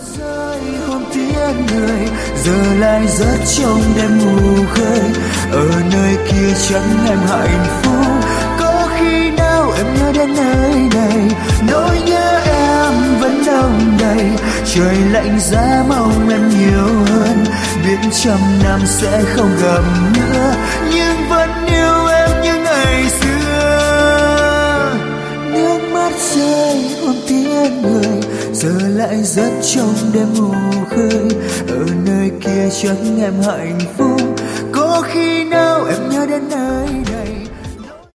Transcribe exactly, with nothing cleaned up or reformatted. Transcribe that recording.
rơi hôm tiếng người giờ lại rất trong đêm mù khơi, ở nơi kia chẳng em hạnh phúc. Có khi nào em nhớ đến nơi này, nỗi nhớ em vẫn đông đầy, trời lạnh giá mong em nhiều hơn, biết trăm năm sẽ không gặp nữa nhưng vẫn yêu em như ngày xưa. Nước mắt rơi hôm tiếng người giờ lại rất trong đêm mù khơi, ở nơi kia chắc em hạnh phúc. Có khi nào em nhớ đến nơi này,